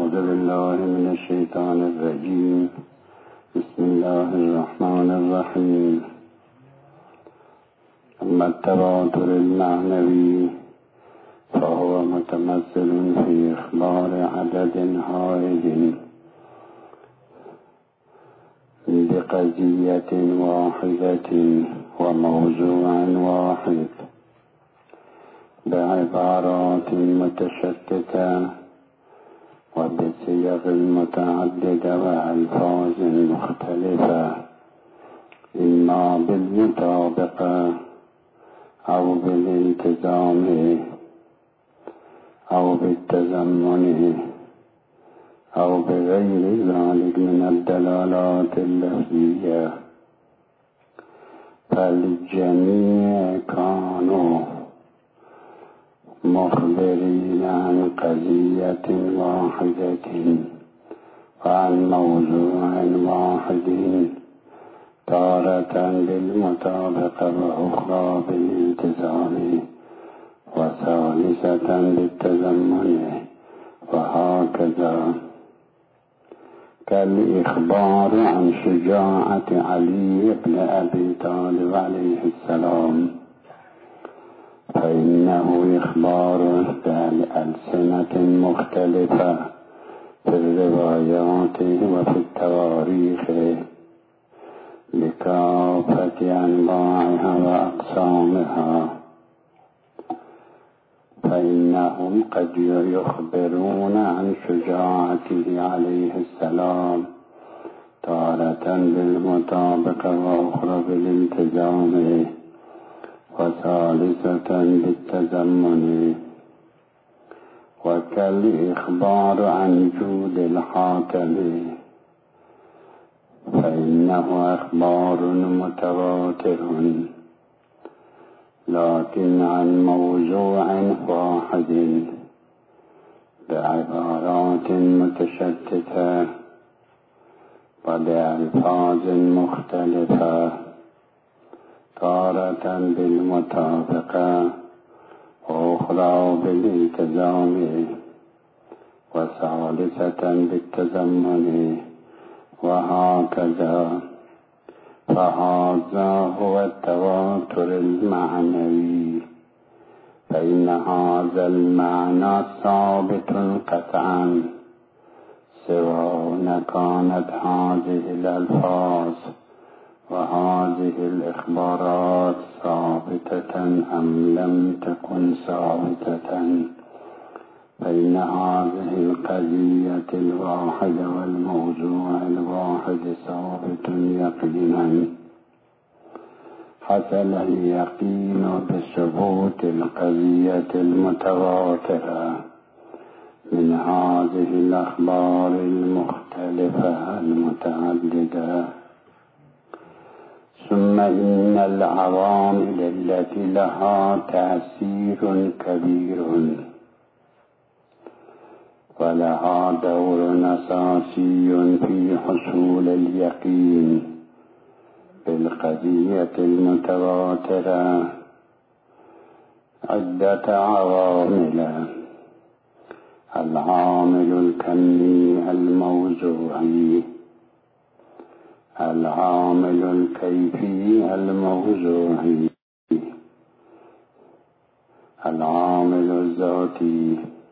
أعوذ بالله من الشيطان الرجيم. بسم الله الرحمن الرحيم. أما التواتر المعنوي فهو متمثل في إخبار عدد هائل بقضية واحدة وموضوع واحد بعبارات متشتتة وبصيغ متعددة وألفاظ مختلفة، إما بالمطابقة أو بالالتزام أو بالتزمن أو بغير ذلك من الدلالات اللفظية، فالجميع كانوا مخبرين عن قضية واحدة وعن موضوع واحد، تارة بالمطابقة وأخرى بالالتزام وثالثة بالتزمن، وهكذا. كالإخبار عن شجاعة علي بن أبي طالب عليه السلام، فإنه إخبار بألسنة مختلفة في الروايات وفي التواريخ بكافة أنواعها وأقسامها، فإنهم قد يخبرون عن شجاعته عليه السلام تارة بالمطابقة وأخرى بالالتزام وثالثة بالتزمن. وكالإخبار عن جود الحاكم، فإنه أخبار متواتر لكن عن موضوع واحد بعبارات متشتتة وبألفاظ مختلفة، تارة بالمطابقة وأخرى بالالتزام وثالثة بالتزمن، وهكذا. فهذا هو التواتر المعنوي، فإن هذا المعنى ثابت قطعا سواء كانت هذه الألفاظ وهذه الإخبارات ثابتة أم لم تكن ثابتة، فإن هذه القضية الواحدة والموضوع الواحد ثابت يقينا. حصل اليقين بثبوت القضية المتواترة من هذه الأخبار المختلفة المتعددة. ثم إن العوامل التي لها تأثير كبير ولها دور أساسي في حصول اليقين بالقضية المتواترة عدة عوامل: العامل الكمي الموضوعي، العامل الكيفي الموضوعي، العامل الذاتي.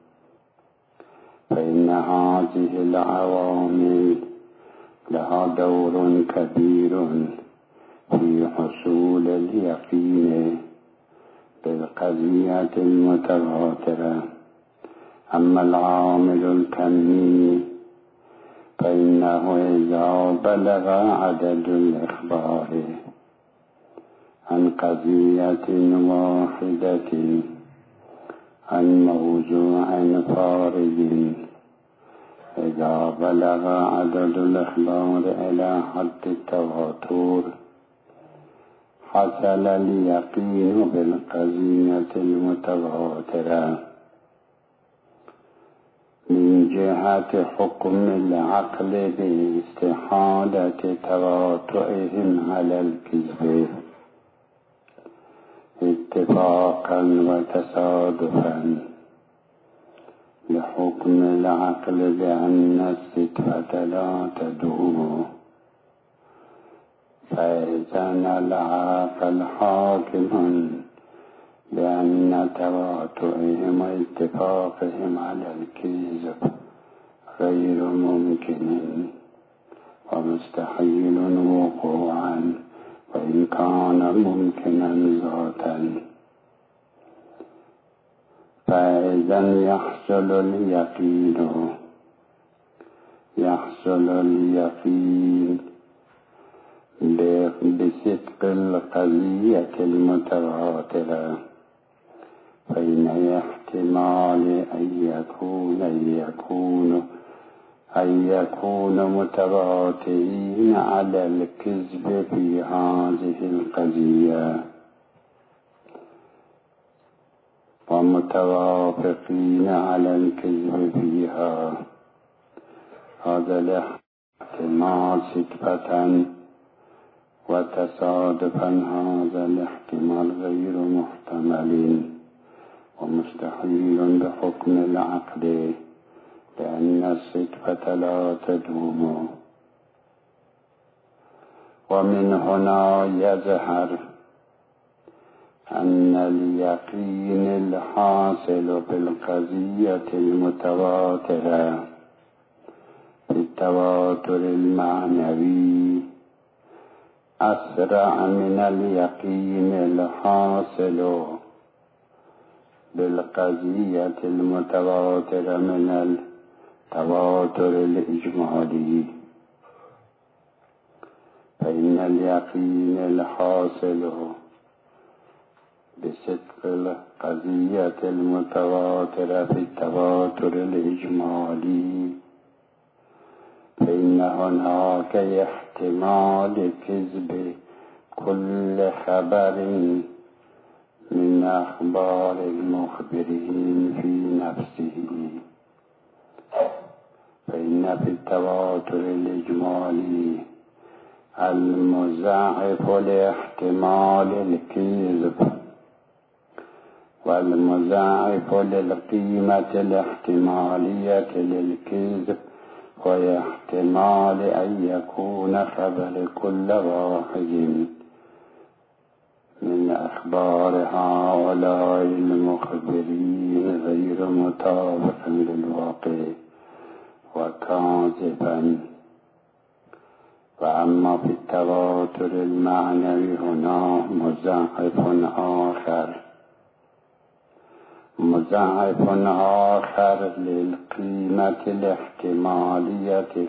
فإن هذه العوامل لها دور كبير في حصول اليقين بالقضية المتواترة. أما العامل الكمي فإنه إذا بلغ عدد الإخبار عن قضية واحدة عن موضوع فارغ، إذا بلغ عدد الإخبار إلى حد التواتر حصل اليقين بالقضية المتواترة من جهة حكم العقل باستحالة تواطؤهم على الكذب اتفاقا وتصادفا، لحكم العقل بأن الصدفة لا تدوم، فإذا العقل حاكم بأن تواتؤهم واتفاقهم على الكذب غير ممكن ومستحيل وقوعا وإن كان ممكنا ذاتا. فإذا يحصل اليقين بصدق القضية المتواترة، فإن احتمال أن يكون متواترين على الكذب في هذه القضية ومتوافقين على الكذب فيها، هذا الاحتمال صدفة، وتصادفا هذا الاحتمال غير محتمل ومستحيل بحكم العقل لأن الصدفة لا تدوم. ومن هنا يظهر أن اليقين الحاصل بالقضية المتواترة بالتواتر المعنوي أسرع من اليقين الحاصل بالقضية المتواترة من التواتر الإجمالي، فإن اليقين الحاصل بصدق القضية المتواترة في التواتر الإجمالي، فإن هناك احتمال كذب كل خبر من أخبار المخبرين في نفسه، فإن في التواتر الإجمالي المضاعف لاحتمال الكذب والمضاعف للقيمة الاحتمالية للكذب، واحتمال أن يكون خبر كل واحد من أخبار هؤلاء المخبرين غير مطابق للواقع وكاذبا. وأما في التواتر المعنوي هنا مضاعف آخر للقيمة الاحتمالية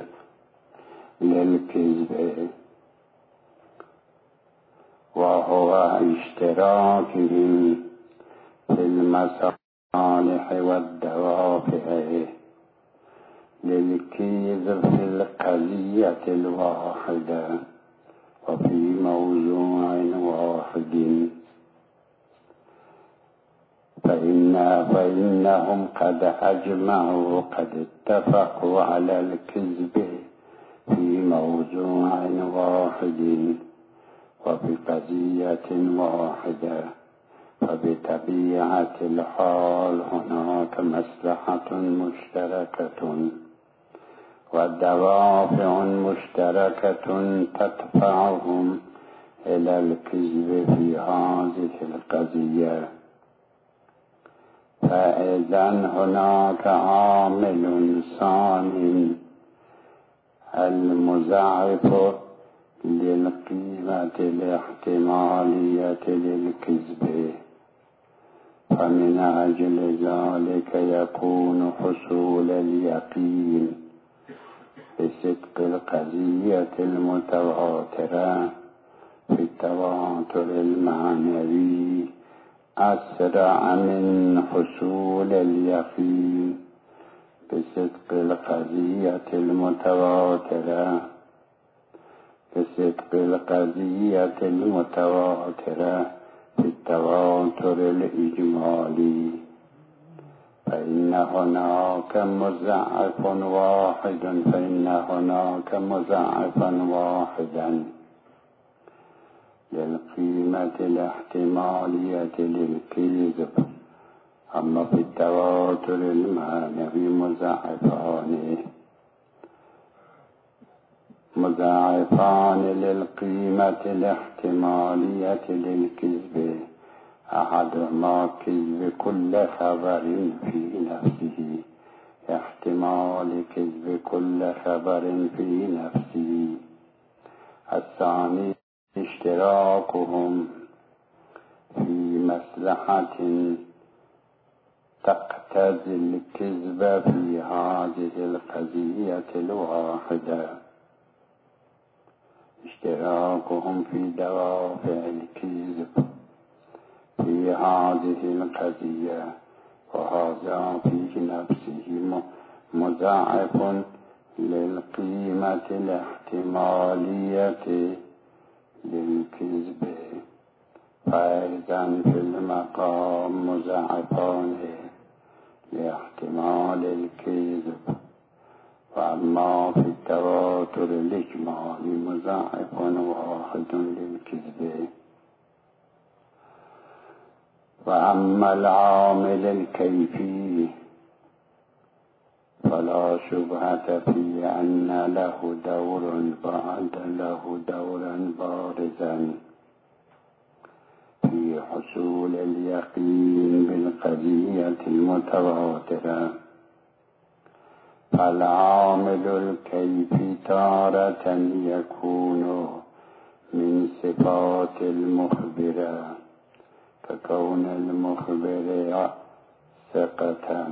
للكذب، وهو اشتراكهم في المصالح والدوافع للكذب في القضية الواحدة وفي موضوع واحد، فإنهم قد أجمعوا قد اتفقوا على الكذب في موضوع واحد وفي قضية واحدة، فبطبيعة الحال هناك مصلحة مشتركة ودوافع مشتركة تدفعهم إلى الكذب في هذه القضية. فإذا هناك عامل ثاني المضاعف للقيمة الاحتمالية للكذب، فمن أجل ذلك يكون حصول اليقين بصدق القضية المتواترة في التواتر المعنوي أسرع من حصول اليقين بصدق القضية المتواترة في التواتر الإجمالي، فإن هناك مضاعفا واحدا للقيمة الاحتمالية للكذب اما في التواتر المعنوي مضاعفان للقيمة الاحتمالية للكذب. أحدهما كذب كل خبر في نفسه، احتمال كذب كل خبر في نفسه. الثاني اشتراكهم في مصلحة تقتضي الكذب في هذه القضية الواحدة. اشتراكهم في دوافع الكذب في هذه القضية، وهذا في نفسه مضاعف للقيمة الاحتمالية للكذب. فإذن في المقام مضاعفان لاحتمال الكذب، وأما في التواتر الإجمالي مضاعف واحد للكذب. وأما العامل الكيفي فلا شبهة في أن له دورا بارزا في حصول اليقين بالقضية المتواترة. فالعامل الكيفي تارة يكون من صفات المخبر، ككون المخبر ثقة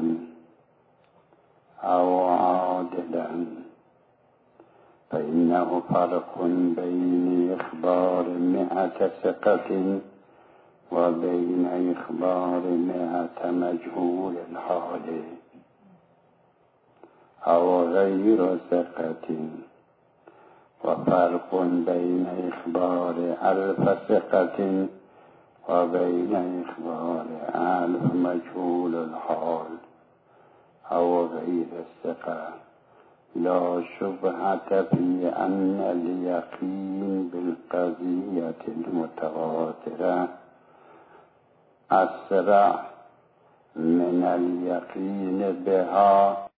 أو عادلا، فإنه فرق بين إخبار 100 ثقة وبين إخبار 100 مجهول الحال أو غير ثقة، وفرق بين إخبار 1000 ثقة وبين إخبار 1000 مجهول الحال أو غير الثقة. لا شبهة في أن اليقين بالقضية المتواترة أسرع من اليقين بها